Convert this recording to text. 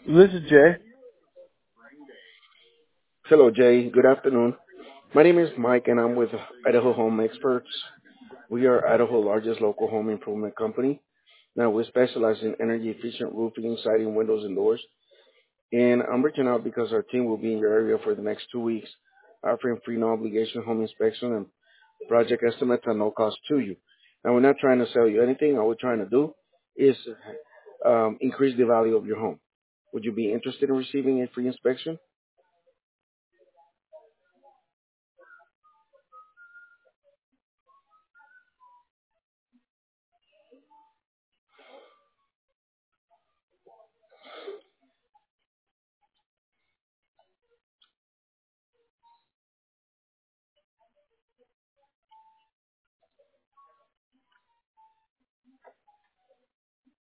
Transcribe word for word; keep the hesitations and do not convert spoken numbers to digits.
This is Jay. Hello, Jay. Good afternoon. My name is Mike, and I'm with Idaho Home Experts. We are Idaho's largest local home improvement company. Now, we specialize in energy efficient roofing, siding, windows, and doors. And I'm reaching out because our team will be in your area for the next two weeks, offering free no obligation home inspection and project estimates at no cost to you. Now, we're not trying to sell you anything. All we're trying to do is um, increase the value of your home. Would you be interested in receiving a free inspection?